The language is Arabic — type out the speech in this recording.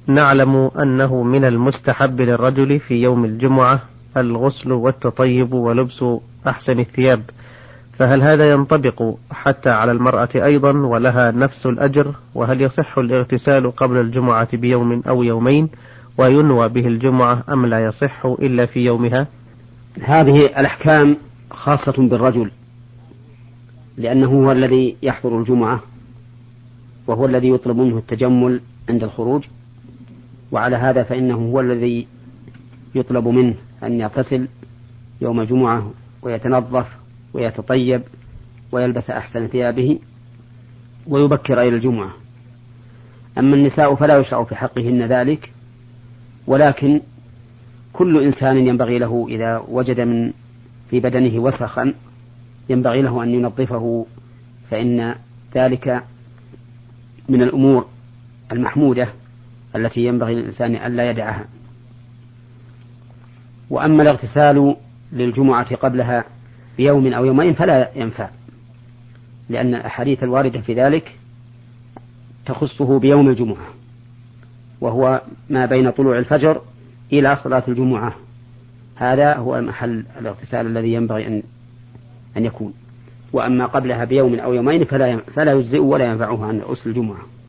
نعلم أنه من المستحب للرجل في يوم الجمعة الغسل والتطيب ولبس أحسن الثياب، فهل هذا ينطبق حتى على المرأة أيضا ولها نفس الأجر؟ وهل يصح الاغتسال قبل الجمعة بيوم أو يومين وينوى به الجمعة أم لا يصح إلا في يومها؟ هذه الأحكام خاصة بالرجل، لأنه هو الذي يحضر الجمعة وهو الذي يطلب منه التجمل عند الخروج، وعلى هذا فإنه هو الذي يطلب منه أن يغتسل يوم الجمعة ويتنظف ويتطيب ويلبس أحسن ثيابه ويبكر إلى الجمعة. أما النساء فلا يشرع في حقهن ذلك، ولكن كل إنسان ينبغي له إذا وجد في بدنه وسخا ينبغي له أن ينظفه، فإن ذلك من الأمور المحمودة التي ينبغي للإنسان ألا يدعها. وأما الاغتسال للجمعة قبلها بيوم أو يومين فلا ينفع، لأن الأحاديث الواردة في ذلك تخصه بيوم الجمعة، وهو ما بين طلوع الفجر إلى صلاة الجمعة، هذا هو محل الاغتسال الذي ينبغي أن يكون. وأما قبلها بيوم أو يومين فلا يجزئ ولا ينفعه عن غسل الجمعة.